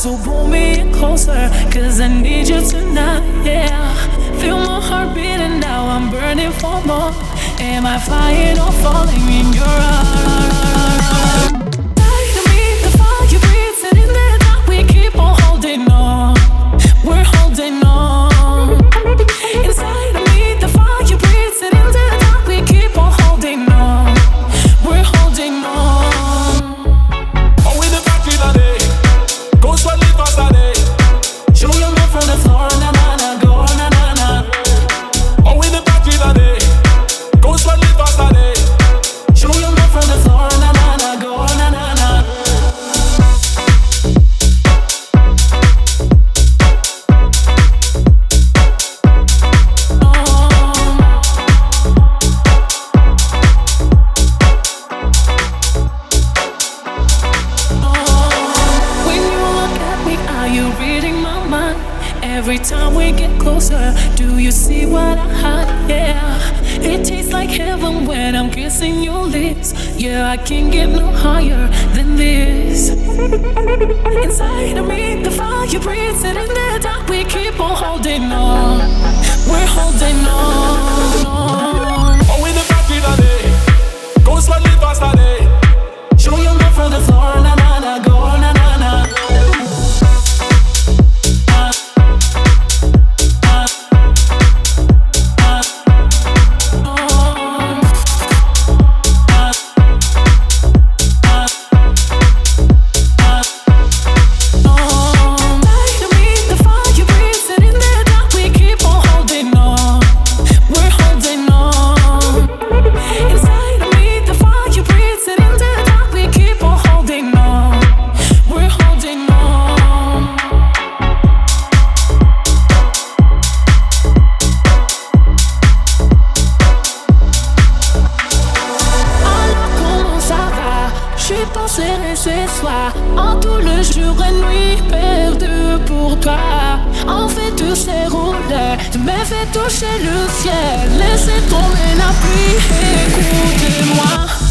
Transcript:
So pull me closer, cause I need you tonight, yeah. Feel my heart beating now, I'm burning for more. Am I flying or falling in your arms? Light me, the fire you breathe, and in the dark we keep on holding on. We're holding on. Inside of me, the fire you breathe, and in the dark we keep on holding on. We're holding on. Oh, in the factory today, go slightly faster day. Show your love from the floor, na na na, go na na na. Oh, in the factory today, go slightly faster day. Show your love from the floor, na na na, go na na na. When you look at me, are you reading my mind? Every time we get closer, do you see what I hide? Yeah, it tastes like heaven when I'm kissing your lips. Yeah, I can't get no higher than this. Inside of me, the fire you breathe, and in the dark we keep on holding on. We're holding on. Oh, in the factory today, go slightly faster day. Show your love from the floor, na na na, go na na na. Ce soir, en tout le jour et nuit perdu pour toi. En fait tous ces rôles, tu me fais toucher le ciel. Laissez tomber la pluie, écoutez-moi.